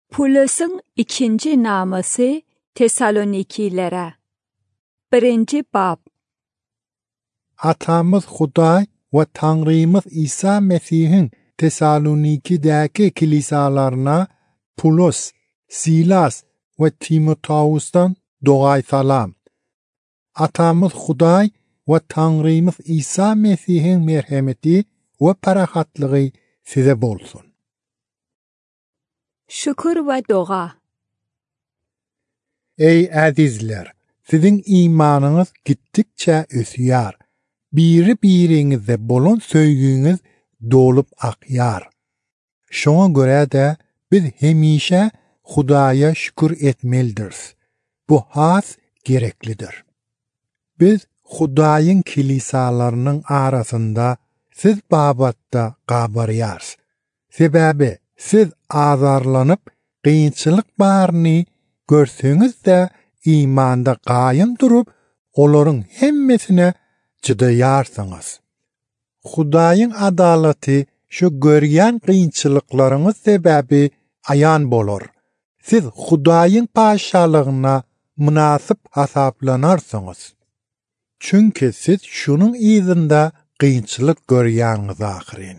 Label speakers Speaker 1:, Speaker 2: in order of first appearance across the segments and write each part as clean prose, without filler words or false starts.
Speaker 1: Pulos'un ikinci naması Tesalonikilere. 1. Bab.
Speaker 2: Atamız Huday ve Tanrımız İsa Mesih'in Tesaloniki'deki kilisalarına Pulos, Silas ve Timoteus'tan doğay salam. Atamız Huday ve Tanrımız İsa Mesih'in merhameti ve parahatlığı size bolsun.
Speaker 1: Şükür ve dua.
Speaker 2: Ey azizler! Sizin imanınız gittikçe ösüyor. Biri-birinize bolon söygüňiz dolup akyar. Şoňa göre de biz hemişe Hudaýa şükür etmelidirz. Bu has gereklidir. Biz Hudaýyň kilisalarynyň arasynda siz babatda gabaryars. Sebäbi siz azarlanyp gynçylyk baryny görseňiz de imanda gaýym durup olaryň hemmesine çydaýarsyňız. Hudaýyň adalaty şu görýän gynçylyklaryňyz sebäbi aýan bolar. Siz Hudaýyň paşalygyna munasyp hasaplanarsınız. Çünki siz şunun ýzyna gynçylyk görýäňiz ahyrin.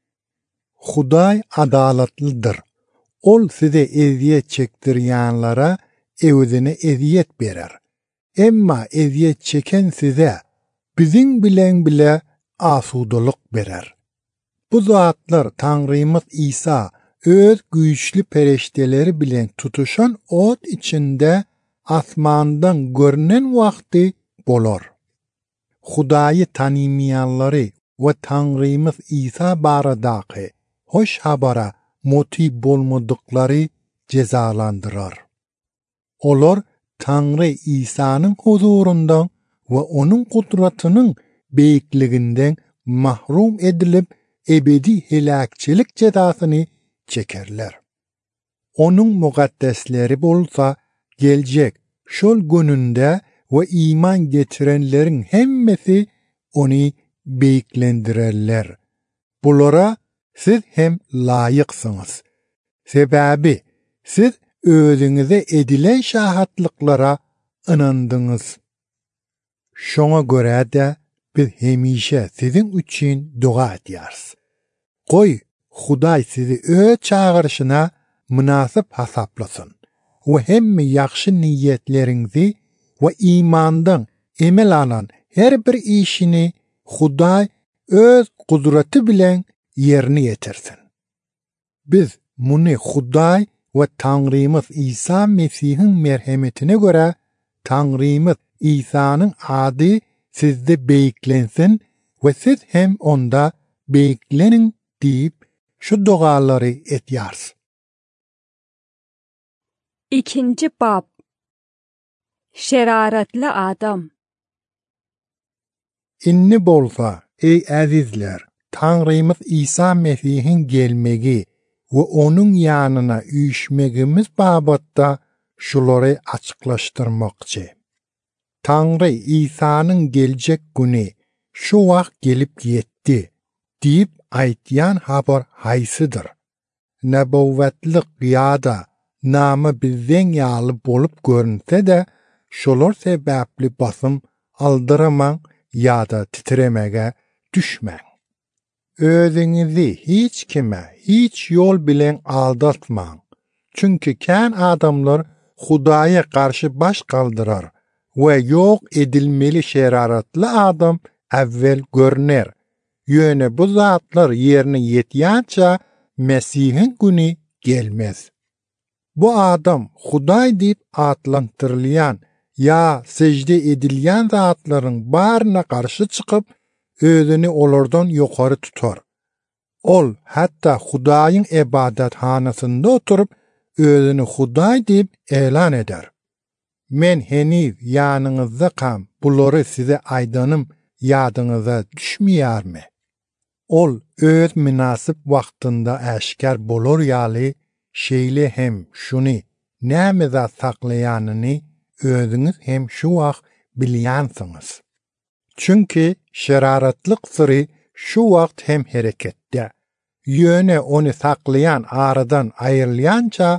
Speaker 2: Hudaý adalatlydyr. Ol size eziyet çekdirýänlara ewzine eziyet berer. Emma eziyet çeken size bizim bilen bile asudalyk berer. Bu zatlar Tanrymyz İsa öz güýçli pereşdeleri bilen tutuşan ot içinde asmandan görünen wagty bolar. Hudaýy tanımayanları ve Tanrymyz İsa baradaky hoş habara moti bolmadıkları cezalandırar. Olar Tanrı İsa'nın huzurundan ve onun kudratının beýikliginden mahrum edilip ebedi helakçilik cezasını çekerler. Onun mugaddesleri bolsa geljek şol gününde ve iman getirenlerin hemmesi onu beýiklendirerler. Bulara siz hem laýyksınız. Sebäbi siz özüňize edilen şahatlyklara inandyňyz. Şoňa göre de biz hemişe sizin üçin dua edýäris. Goý Hudaý sizi öz çağırışyna munasyp hasaplasyn we hemme ýaxşy niýetleriňizi we imandan emel alan her bir işini Hudaý öz gudraty bilen yerini yetirsin. Biz muny Hudaý ve Tanrymyz İsa Mesih'in merhametine göre Tanrymyz İsa'nın ady sizde beýiklensin ve siz hem onda beýiklenin diýip şu dualary etýärs.
Speaker 1: 2. Bab. Şeraratly adam.
Speaker 2: Inni bolsa ey azizler, Tanrymyz İsa Mesih'in gelmegi ve onun yanına üýşmegimiz babatda şulary açyklaşdyrmakçy. Tanrı İsa'nın geljek güni şu wagt gelip yetdi diýip aýtýan habar haýsydyr. Nebowwetlik ýa-da namy bizden ýaly bolup görünse de şolar sebäpli basym aldyramaň ýa-da titremege düşmäň. Özüňizi hiç kime, hiç yol bilen aldatmaň. Çünki kän adamlar Hudaýa karşı baş kaldırar ve yok edilmeli şeraratly adam evvel görner. Ýöne bu zatlar yerine yetýänçe Mesih'in güni gelmez. Bu adam Hudaý diýip adlandyrylýan ya secde edilýän zatlaryň baryna karşı çykyp özüni olardan ýokary tutar. Ol hatta Hudaýyň ibadathanasynda oturup özüni Hudaý diýip elan eder. Men heniz ýanyňyzda kam bulary size aýdanym ýadyňyza düşmeýärmi? Ol öz münasyp wagtynda äşkar bolar ýaly şeýle hem şuny näme saklaýanyny özüňiz hem şu wagt bilýänsiňiz. Çünki şeraratlyk syry şu wagt hem hereketde. Ýöne onu saklayan aradan ayrılyança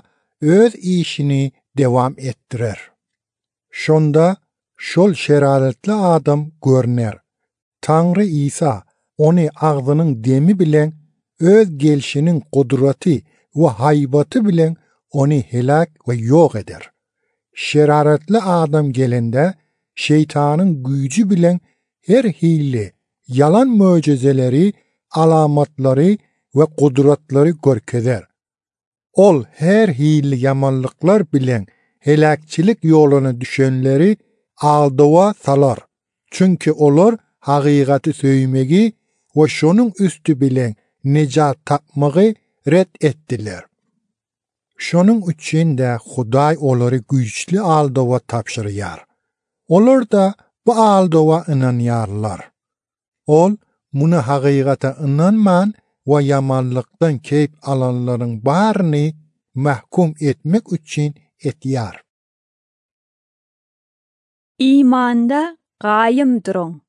Speaker 2: öz işini devam ettirer. Şonda şol şeraretli adam görner. Tanrı İsa onu ağzının demi bilen öz gelişinin kudreti ve haybatı bilen onu helak ve yok eder. Şeraretli adam gelende şeytanın gücü bilen her hile, yalan mucizeleri, alamatları ve kudretleri görkeder. Ol her hile yamanlıklar bilen helakçilik yoluna düşenleri aldıva salar. Çünkü olur hakikati söymegi ve şonun üstü bilen necat tapmağı red ettiler. Şonun üçün de Huday onları güçlü aldıva tapşırıyar. Olur da bu aldıva inanıyarlar. Ol, buna hakikata inanman ve yamanlıktan keyip alanların barını mahkum etmek üçün etiyar.
Speaker 1: İmanda gayım durun.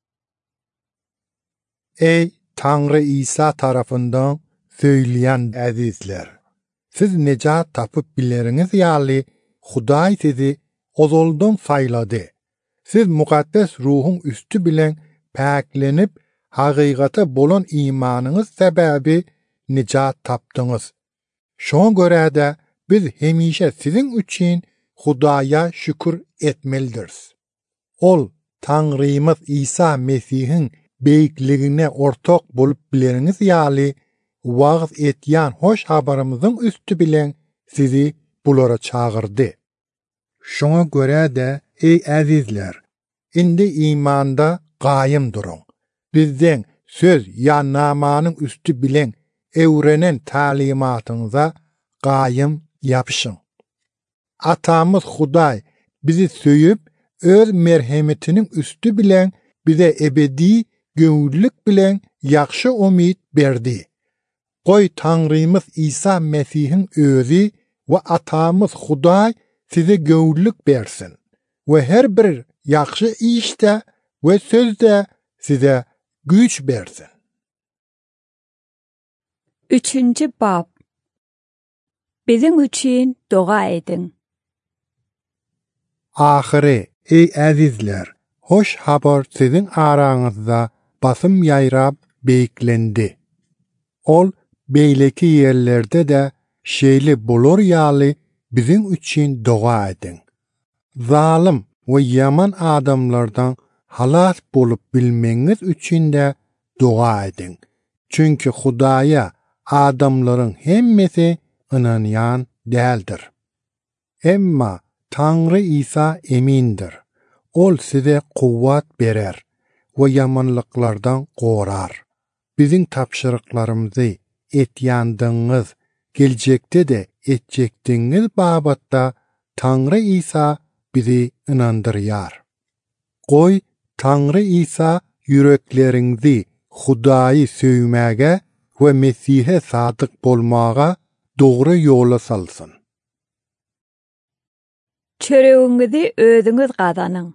Speaker 2: Ey Tanrı İsa tarafından söyleyen azizler! Siz necat tapıp bileriniz yali, Huday sizi ozoldan sayladı. Siz mukaddes ruhun üstü bilen paklenip, hakikata bolan imanınız sebebi necat tapdınız. Şoň göre de biz hemişe sizin üçün Hudaya şükür etmelidirz. Ol, Tanrımız İsa Mesih'in beýikligine ortak bolup bileriniz ýaly, wagt etýän hoş habarymyzyň üstü bilen sizi bulara çağırdy. Şoňa göre de ey azizler, indi imanda gaýym durun. Bizden söz ýa namanyň üstü bilen ewrenen talimatyňyza gaýym ýapyşyň. Atamyz Huday bizi söýüp öz merhemetiniň üstü bilen bize ebedi göňüllük bilen ýakşy umyt berdi. Goý Tanrymyz İsa Mesih'in özü we atamyz Huday size göňüllük bersin we her bir ýakşy işde we sözde size güç bersin.
Speaker 1: 3. bab. Bizim üçün dua edin.
Speaker 2: Ahire, ey azizler, hoş habar sizin araňyzda basym ýaýrap beýiklendi. Ol, beýleki yerlerde de şeýle bolar ýaly bizim üçün dua edin. Zalim we yaman adamlardan halas bolup bilmeňiz üçün de dua edin. Çünkü Hudaýa adamlaryň hemmesi inanýan däldir. Emma Tanrı İsa emindir. Ol size kuvvat berer ve yamanlıklardan gorar. Bizim tapşırıklarımızı etýändiňiz, geljekde de etjekdiňiz babatda Tanrı İsa bizi inandyrýar. Goý Tanrı İsa yürekleriňizi Hudaýy söýmäge we Mesihe sadyk bolmaga dogry ýola salsyn.
Speaker 1: Çöreğinizi özüňiz gazanyň.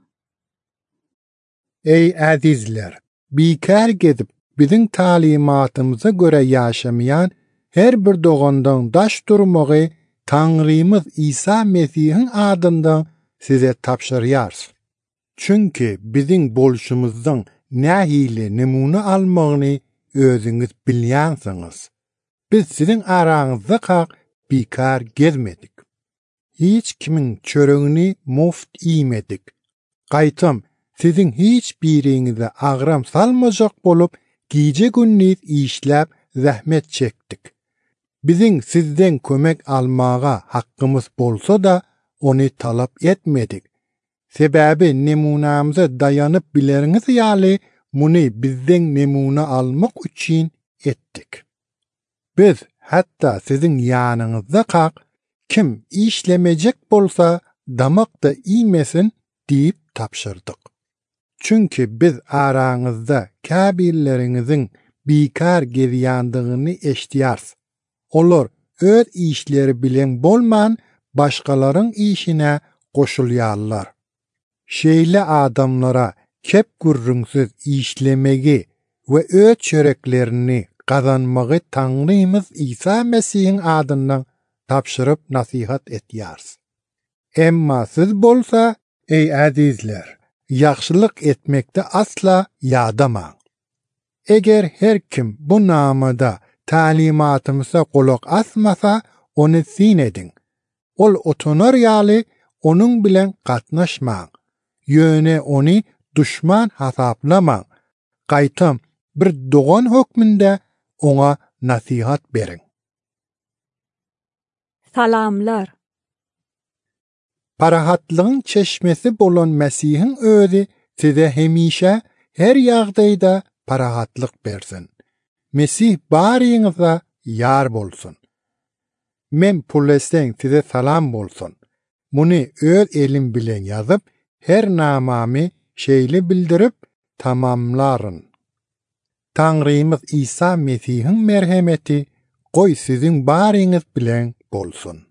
Speaker 2: Ey azizler! Bikar gedip bizim talimatymyza göre ýaşamayan her bir dogandan daş durmagy Tanrymyz İsa Mesih'in adyndan size tapşyrýar. Çünkü bizim bolşumyzdan nähili nemune almagyny özüňiz bilýänsiňiz. Biz sizin araňyzda kaq bikar gezmedik. Hiç kimin çöreğini muft iýmedik. Gaýtam, sizin hiç biriňize agram salmajak bolup, gije günnüz işläp zähmet çekdik. Bizim sizden kömek almaga hakkımız bolsa da onu talap etmedik. Sebebi nemunamıza dayanıp bileriňiz ýaly, muny bizden nemuna almak üçin etdik. Biz hatta sizin ýanyňyzda kaq, kim işlemejek bolsa damakda iýmesin diýip tapşyrdyk. Çünkü biz araňyzda käbirleriňiziň bikar gezýändigini eşdýärs. Olar öz işleri bilen bolman başgalaryň işine goşulýarlar. Şeýle adamlara kep gürrüňsiz işlemegi we öz çöreklerini gazanmagy Tanrymyz İsa Mesih'in adyndan tapşyryp nasihat etýärs. Emma siz bolsa, ey azizler, ýaxşylyk etmekde asla ýadamaň. Eger her kim bu namada talimatymyza golak asmasa, ony sin edin. Ol otonar ýaly onuň bilen gatnaşmaň. Ýöne ony düşman hasaplamaň. Gaýtam bir dogan hökmünde ona nasihat berin.
Speaker 1: Salamlar.
Speaker 2: Parahatlygyň çeşmesi bolan Mesihin özi size hemişe her ýagdaýda parahatlyk bersin. Mesih baryňyza ýar bolsun. Men Pulesden size salam bolsun. Muny öz elim bilen ýazyp, her namamy şeýle bildirip tamamlaryn. Taňrymyz İsa Mesihin merhemeti goý siziň baryňyz bilen bolsun.